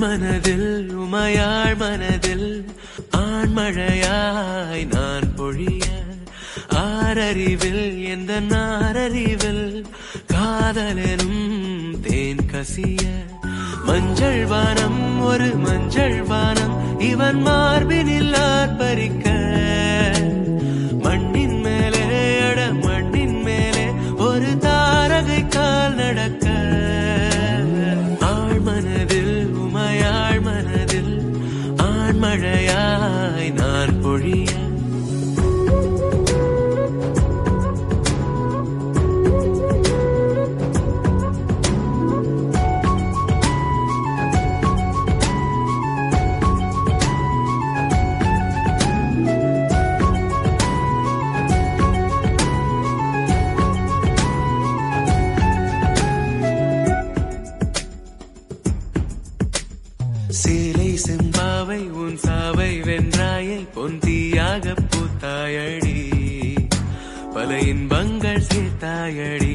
மனதில் உமையாள் மனதில் ஆண்மழையாய் நான் பொழிய ஆரறிவில் எந்த நாரறிவில் காதலெனும் தேன் கசிய மஞ்சள் வானம் ஒரு மஞ்சள் வானம் இவன் மார்பினில் ஆர்ப்பரிக்க மண்ணின் மேலே அட மண்ணின் மேலே ஒரு தாரகை கால் நடக்க ஆழ் மனதில் உமையாள் மனதில் ஆண்மழையாய் நான் பொழிய சேலை செம்பாவை உன் சாவை வென்றாயை பொந்தியாக பூத்தாயடி பல இன்பங்கள் சேர்த்தாயடி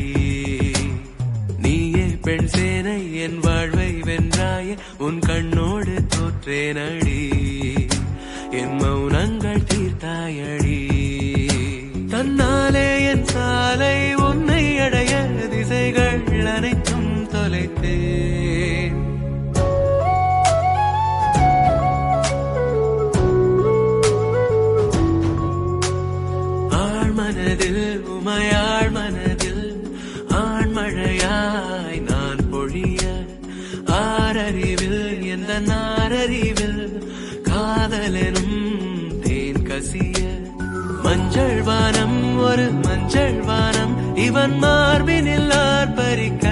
நீயே பெண் சேனை என் வாழ்வை வென்றாயே உன் கண்ணோடு தோற்றேனடி என் மௌனங்கள் தீர்த்தாயடி தன்னாலே என் சாலை உன்னை அடைய திசைகள் அனைத்தும் தொலைத்தேன் மனதில் உமையாள் மனதில் ஆண்மழையாய் நான் பொழிய ஆரறிவில் எந்த நாரறிவில் காதலெனும் தேன் கசிய மஞ்சள் வானம் ஒரு மஞ்சள் வானம் இவன் மார்பினில் ஆர்ப்பரிக்க